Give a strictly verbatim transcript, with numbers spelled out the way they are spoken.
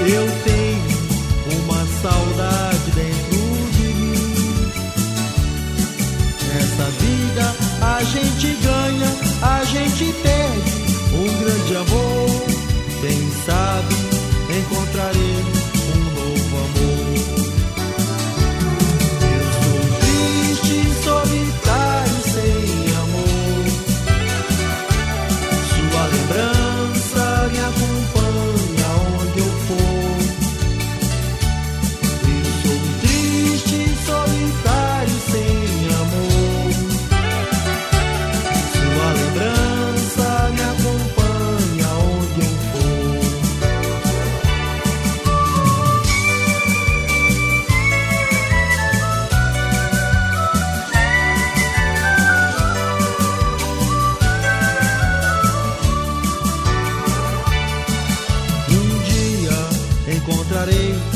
Eu tenho uma saudade dentro de mim. Nessa vida a gente ganha, a gente perde um grande amor. Quem sabe encontrarei um novo amor. Eu sou triste, solitário, sem amor. Sua lembrança me acompanha onde eu for. Eu sou triste, solitário, sem amor. Sua lembrança me acompanha onde eu for. Um dia encontrarei